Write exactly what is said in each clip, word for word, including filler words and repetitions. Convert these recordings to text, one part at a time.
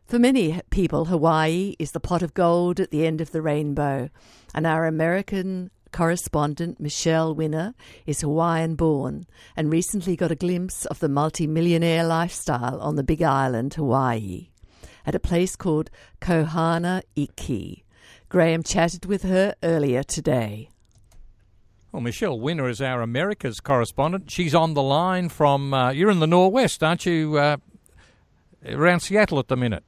For many people, Hawaii is the pot of gold at the end of the rainbow, and our American correspondent Michelle Winner is Hawaiian-born and recently got a glimpse of the multi-millionaire lifestyle on the Big Island, Hawaii, at a place called Kohana Iki. Graham chatted with her earlier today. Well, Michelle Winner is our America's correspondent. She's on the line from, uh, you're in the Northwest, aren't you, uh, around Seattle at the minute?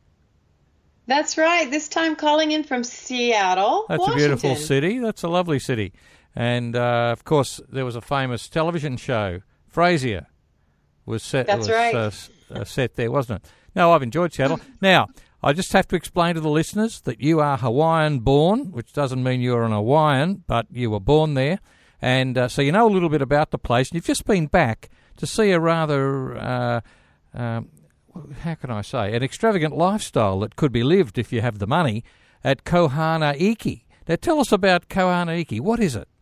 That's right. This time calling in from Seattle, That's Washington. a beautiful city. That's a lovely city. And, uh, of course, there was a famous television show, Frasier, was set, That's was, right. uh, uh, set there, wasn't it? No, I've enjoyed Seattle. Now, I just have to explain to the listeners that you are Hawaiian-born, which doesn't mean you're an Hawaiian, but you were born there. And uh, so you know a little bit about the place. And you've just been back to see a rather... Uh, um, how can I say, an extravagant lifestyle that could be lived if you have the money at Kohana Iki. Now tell us about Kohana Iki. What is it?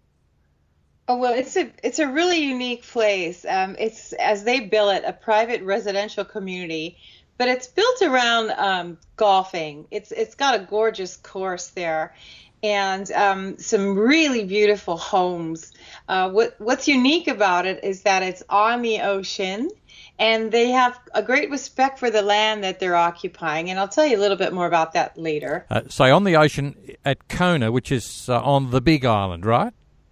Oh, well, it's a it's a really unique place. Um, it's, as they bill it, a private residential community, but it's built around um, golfing. It's It's got a gorgeous course there and um, some really beautiful homes. Uh, what What's unique about it is that it's on the ocean, and they have a great respect for the land that they're occupying. And I'll tell you a little bit more about that later. Uh, so on the ocean at Kona, which is uh, on the Big Island, right?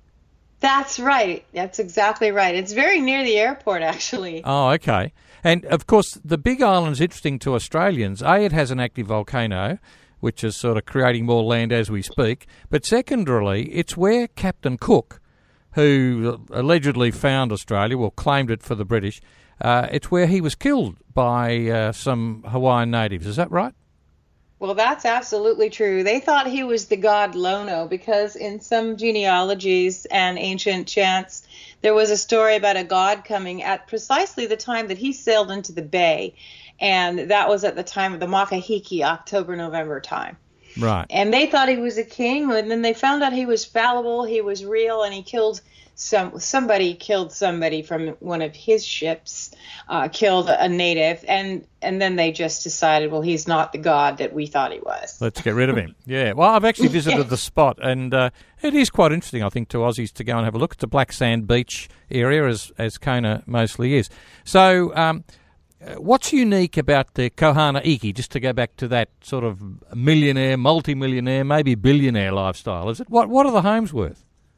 That's right. That's exactly right. It's very near the airport, actually. Oh, okay. And, of course, the Big Island's interesting to Australians. A, it has an active volcano, which is sort of creating more land as we speak. But secondarily, it's where Captain Cook, who allegedly found Australia, well, claimed it for the British, Uh, it's where he was killed by uh, some Hawaiian natives. Is that right? Well, that's absolutely true. They thought he was the god Lono because in some genealogies and ancient chants, there was a story about a god coming at precisely the time that he sailed into the bay. And that was at the time of the Makahiki, October-November time. Right. And they thought he was a king, and then they found out he was fallible, he was real, and he killed some somebody killed somebody from one of his ships, uh, killed a native, and and then they just decided, well, he's not the god that we thought he was. Let's get rid of him. Yeah. Well, I've actually visited the spot, and uh, it is quite interesting, I think, to Aussies to go and have a look at the Black Sand Beach area, as as Kona mostly is. So, um, what's unique about the Kohana Iki, just to go back to that sort of millionaire, multi-millionaire, maybe billionaire lifestyle? Is it what? What are the homes worth?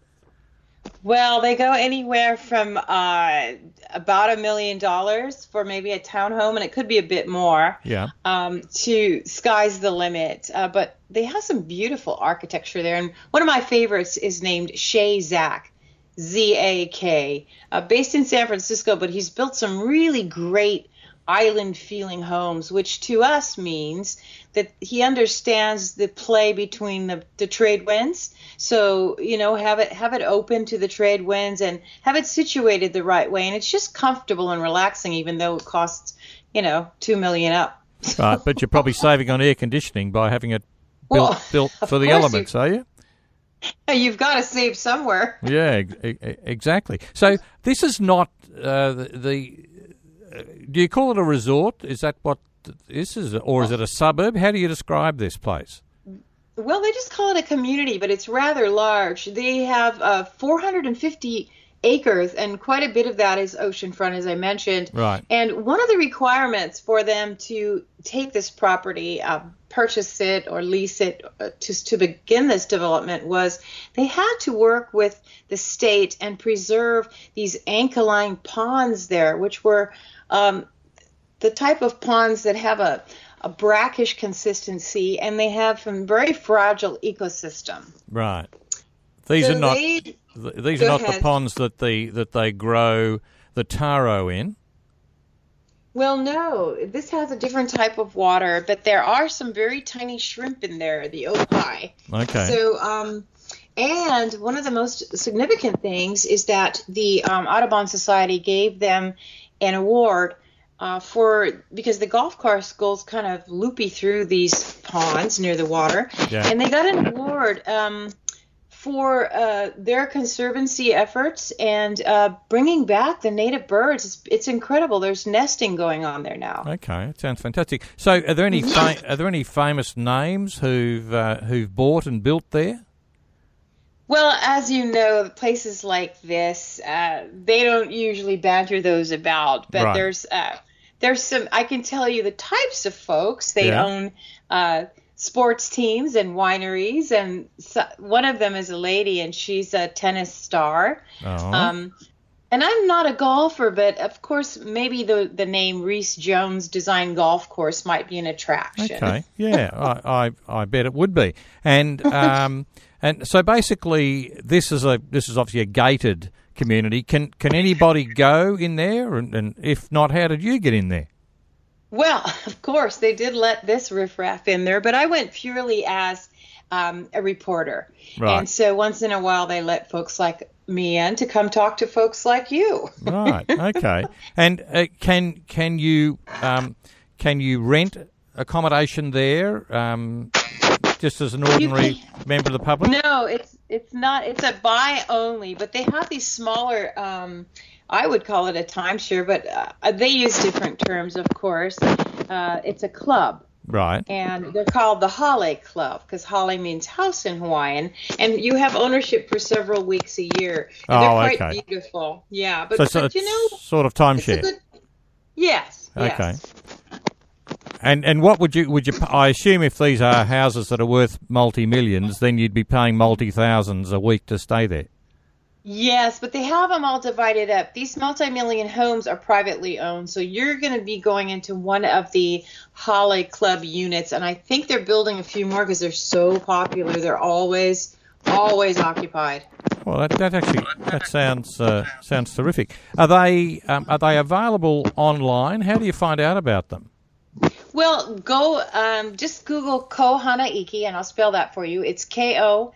Well, they go anywhere from uh, about a million dollars for maybe a townhome, and it could be a bit more, yeah. um, to sky's the limit. Uh, but they have some beautiful architecture there. And one of my favorites is named Shay Zak, Z A K, uh, based in San Francisco, but he's built some really great island-feeling homes, which to us means that he understands the play between the, the trade winds. So, you know, have it have it open to the trade winds and have it situated the right way. And it's just comfortable and relaxing, even though it costs, you know, two million dollars up. Right, but you're probably saving on air conditioning by having it built, well, built for the elements, you, are you? You've got to save somewhere. Yeah, e- exactly. So this is not uh, the... the uh, do you call it a resort? Is that what this is? Or is it a suburb? How do you describe this place? Well, they just call it a community, but it's rather large. They have uh, four hundred fifty acres, and quite a bit of that is oceanfront, as I mentioned. Right. And one of the requirements for them to take this property, uh, purchase it or lease it uh, to, to begin this development was they had to work with the state and preserve these ancholine ponds there, which were um, the type of ponds that have a a brackish consistency, and they have some very fragile ecosystem. Right. These so are not they, these are not ahead. the ponds that the that they grow the taro in. Well, no. This has a different type of water, but there are some very tiny shrimp in there, the opai. Okay. So, um, and one of the most significant things is that the um, Audubon Society gave them an award Uh, for because the golf course goes kind of loopy through these ponds near the water, yeah. and they got an award um, for uh, their conservancy efforts and uh, bringing back the native birds. It's, it's incredible. There's nesting going on there now. Okay, it sounds fantastic. So, are there any fa- are there any famous names who've uh, who've bought and built there? Well, as you know, places like this, uh, they don't usually banter those about. But Right. there's uh, there's some. I can tell you the types of folks. They Yeah. own uh, sports teams and wineries, and so, one of them is a lady, and she's a tennis star. Oh. Um, and I'm not a golfer, but of course, maybe the the name Reese Jones Design Golf Course might be an attraction. Okay, yeah, I, I I bet it would be, and um and so basically this is a this is obviously a gated community. Can can anybody go in there, and, and if not, how did you get in there? Well, of course, they did let this riffraff in there, but I went purely as um, a reporter. Right. And so once in a while, they let folks like me in to come talk to folks like you. Right. Okay. And uh, can can you um, can you rent accommodation there, um, just as an ordinary member of the public? No, it's it's not. It's a buy only, but they have these smaller. Um, I would call it a timeshare, but uh, they use different terms, of course. Uh, it's a club. Right. And they're called the Hale Club because Hale means house in Hawaiian. And you have ownership for several weeks a year. And Oh, they're quite okay. beautiful. Yeah. But, So, so but it's you know, sort of it's a timeshare. good. Yes. Okay. Yes. And and what would you would you? I assume if these are houses that are worth multi millions, then you'd be paying multi thousands a week to stay there. Yes, but they have them all divided up. These multi-million homes are privately owned, so you're going to be going into one of the Hale Club units, and I think they're building a few more because they're so popular. They're always, always occupied. Well, that, that actually that sounds uh, sounds terrific. Are they um, are they available online? How do you find out about them? Well, go um, just Google Kohana Iki, and I'll spell that for you. It's K O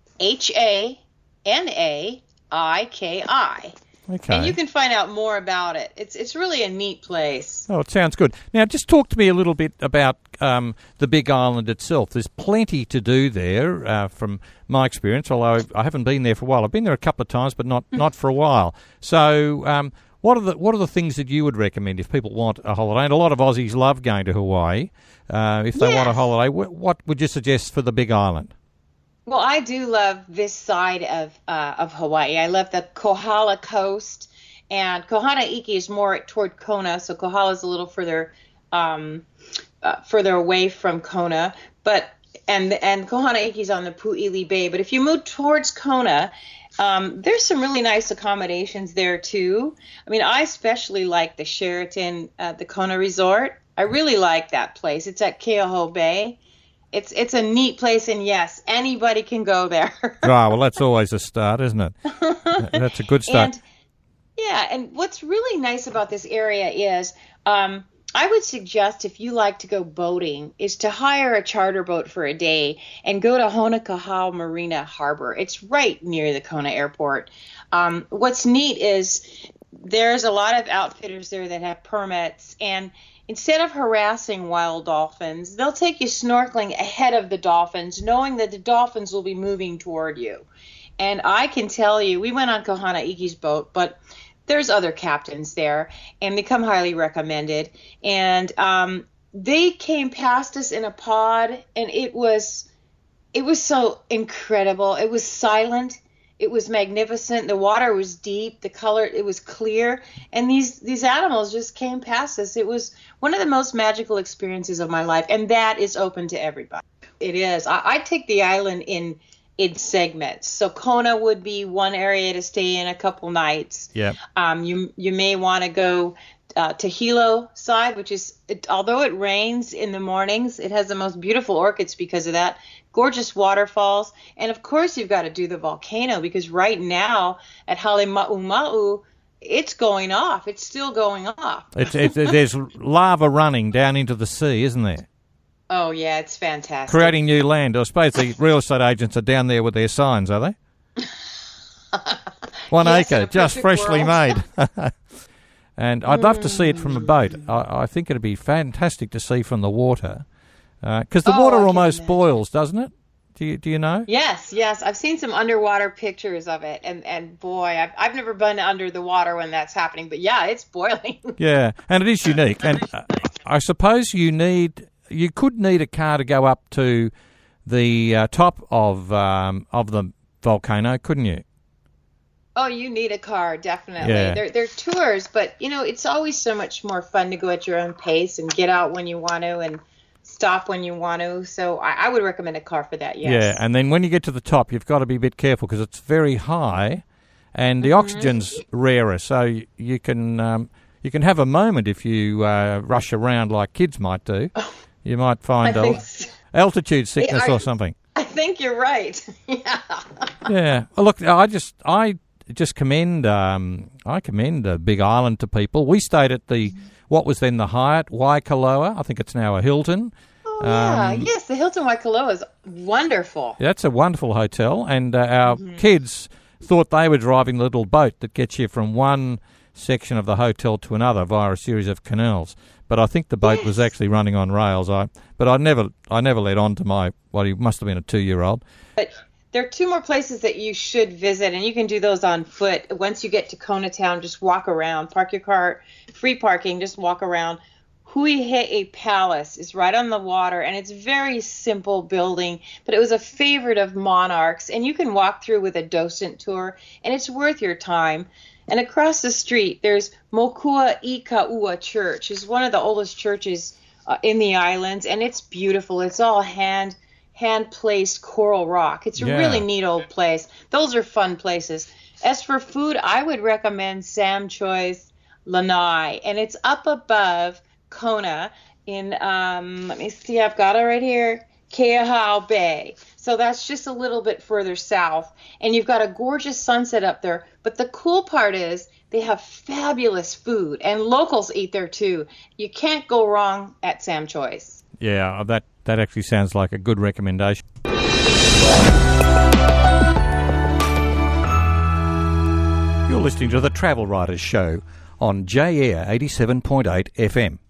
H A N A I K I. Okay. And you can find out more about it. It's it's really a neat place. Oh, it sounds good. Now, just talk to me a little bit about um, the Big Island itself. There's plenty to do there, uh, from my experience, although I haven't been there for a while. I've been there a couple of times, but not, not for a while. So um, what are the what are the things that you would recommend if people want a holiday? And a lot of Aussies love going to Hawaii. Uh, if they Yes. want a holiday, wh- what would you suggest for the Big Island? Well, I do love this side of uh, of Hawaii. I love the Kohala coast, and Kohana Iki is more toward Kona, so Kohala is a little further um, uh, further away from Kona. But and and Kohana Iki is on the Pu'ili Bay. But if you move towards Kona, um, there's some really nice accommodations there too. I mean, I especially like the Sheraton, uh, the Kona Resort. I really like that place. It's at Keauhou Bay. It's it's a neat place, and yes, anybody can go there. Ah, well, that's always a start, isn't it? That's a good start. And yeah, and what's really nice about this area is um, I would suggest if you like to go boating is to hire a charter boat for a day and go to Honokahau Marina Harbor. It's right near the Kona Airport. Um, what's neat is there's a lot of outfitters there that have permits, and instead of harassing wild dolphins, they'll take you snorkeling ahead of the dolphins, knowing that the dolphins will be moving toward you. And I can tell you, we went on Kohana Iki's boat, but there's other captains there, and they come highly recommended. And um, they came past us in a pod, and it was it was so incredible. It was silent. It was magnificent. The water was deep. The color, it was clear. And these, these animals just came past us. It was one of the most magical experiences of my life. And that is open to everybody. It is. I, I take the island in in segments. So Kona would be one area to stay in a couple nights. Yeah. Um, you, you may want to go uh, to Hilo side, which is, it, although it rains in the mornings, it has the most beautiful orchids because of that. Gorgeous waterfalls, and of course you've got to do the volcano because right now at Halema'uma'u, it's going off. It's still going off. It's, it's, there's lava running down into the sea, isn't there? Oh yeah, it's fantastic. Creating new land. I suppose the real estate agents are down there with their signs, are they? One Yes, in acre, a just perfect freshly world. made. And I'd love to see it from a boat. I, I think it'd be fantastic to see from the water. Because the Oh, water I can almost imagine. boils, doesn't it? Do you do you know? Yes, yes. I've seen some underwater pictures of it, and, and boy, I've, I've never been under the water when that's happening, but yeah, it's boiling. Yeah, and it is unique. And uh, I suppose you need you could need a car to go up to the uh, top of um, of the volcano, couldn't you? Oh, you need a car, definitely. Yeah. They're, they're tours, but, you know, it's always so much more fun to go at your own pace and get out when you want to and stop when you want to. So I, I would recommend a car for that, yes. Yeah, and then when you get to the top, you've got to be a bit careful because it's very high and the mm-hmm. oxygen's rarer, so you, you can um, you can have a moment if you uh, rush around like kids might do. You might find I a, think so. altitude sickness I, or something. I think you're right. Yeah. Yeah. Well, look, I just I just commend um, I commend uh, Big Island to people. We stayed at the what was then the Hyatt Waikoloa. I think it's now a Hilton. Oh yeah, um, yes, the Hilton Waikoloa is wonderful. That's a wonderful hotel, and uh, our mm-hmm. kids thought they were driving the little boat that gets you from one section of the hotel to another via a series of canals. But I think the boat yes. was actually running on rails. I but I never I never let on to my what he must have been a two year old. But there are two more places that you should visit, and you can do those on foot. Once you get to Kona Town, just walk around, park your car, free parking, just walk around. Huihe'i Palace is right on the water, and it's a very simple building, but it was a favorite of monarchs, and you can walk through with a docent tour, and it's worth your time. And across the street, there's Mokua Ikaua Church. It's one of the oldest churches uh, in the islands, and it's beautiful. It's all hand hand placed coral rock. It's a yeah. really neat old place. Those are fun places. As for food, I would recommend Sam Choi's Lanai, and it's up above Kona in, um, let me see, I've got it right here, Keahau Bay. So that's just a little bit further south, and you've got a gorgeous sunset up there. But the cool part is they have fabulous food, and locals eat there too. You can't go wrong at Sam Choi's. Yeah, that, that actually sounds like a good recommendation. You're listening to the Travel Writers Show on J Air eighty-seven point eight F M.